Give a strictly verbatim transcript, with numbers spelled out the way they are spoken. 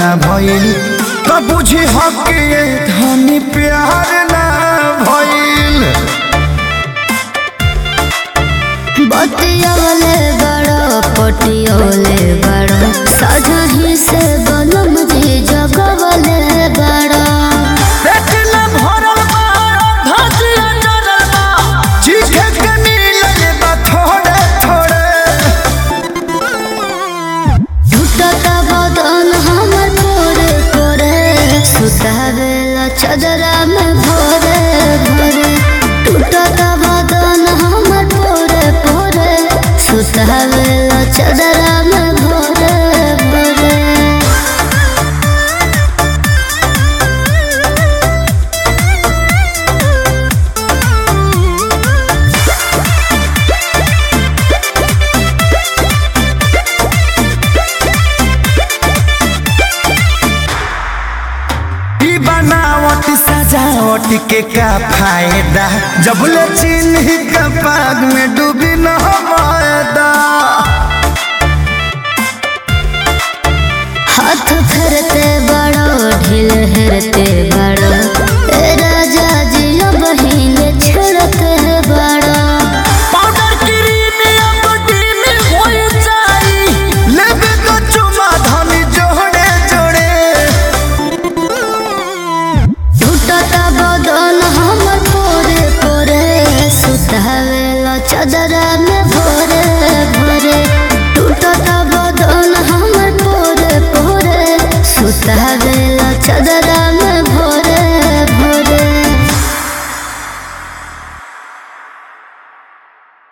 ना भइल तो बुझी हक ये धनी प्यार ना भइल। बतियोले बड़ो पटियोले बड़ो सजही से बनम जी जगवले बड़ो पेटला भरल बा धतिया जरल बा चीखे के मिलले बा थोड़े थोड़े। झूठता बदन हमर पोरे पोरे सुतावेला चदरा में भोरे भोरे टूटता बदन हमर पोरे पोरे सुतावेला चदरा में भोरे भोरे। बनावट सजावट के का फायदा जब ले चिन्ह का पाग में डूबी न मायदा। हाथ फेरते बड़ो ढील हेरते बड़ो ए राजा जी बहिन छेड़ते बड़ो पाउडर क्रीम या बॉडी में होई जाई लेबे तो चुमा धनी जोड़े जोड़े। झूठता बदन हमर पोरे पोरे सुतावे